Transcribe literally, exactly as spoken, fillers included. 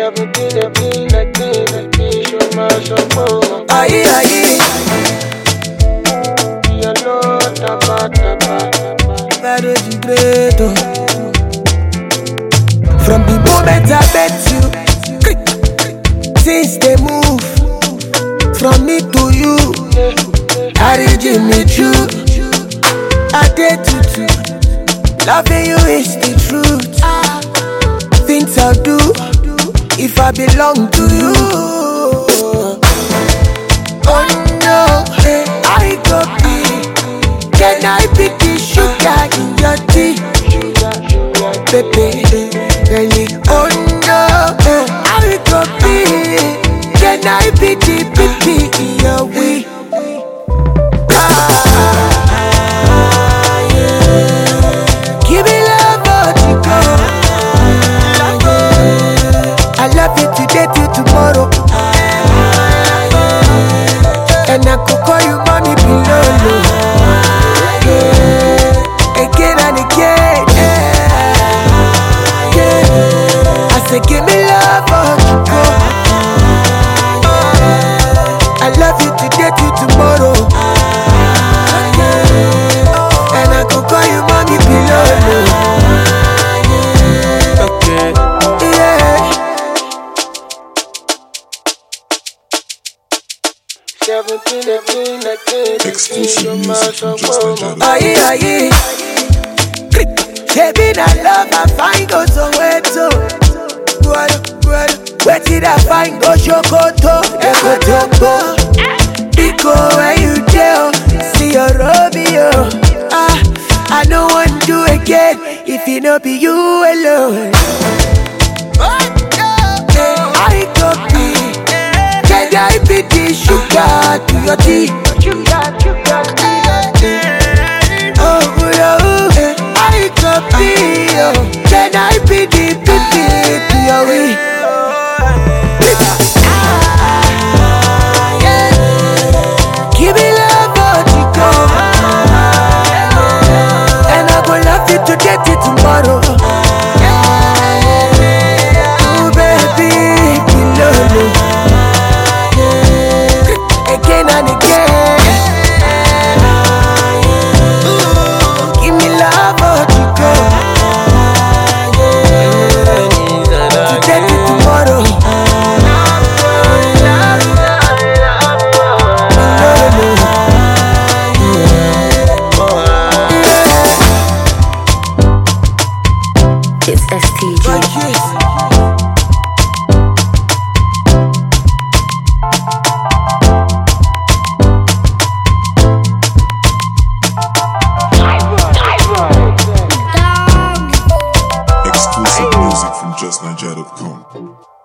Seventeen, eighteen, nineteen, nineteen, show my support. Aye, aye. You know, tapa, tapa, tapa. Very great. oh. From the moment I met you, things they move. From me to you, I read me true. I dare to do. Loving you is the truth. Things I'll do if I belong to you. Oh no, I go be. Can I be the sugar in your tea? Baby, really? Oh no, I go be. Can I be the baby in your way? Give me love, but you go. I love you today till tomorrow. And I could call you mommy below. Again and again. I say give me love, but you go. I love you today till tomorrow. And I could call you mommy below. Seventeen, eighteen, nineteen, Exclusive music from Just Nigeria. Aye, aye. Baby, that love I find goes away too. Where did I find go Shokoto? Ekotopo. Biko, where you tell? See your Romeo. Ah, I no one do again if it no be you alone. I go be. Can I be the sugar to your tea? Oh, oh, I could be. Oh. Can I be the baby to your way? Give me love, but you go. And I go love you today till tomorrow. Oh, baby, below me. Again and again. Give me love, but you go. Today to tomorrow. It's S T G. Exclusive music from Just Nigeria dot com.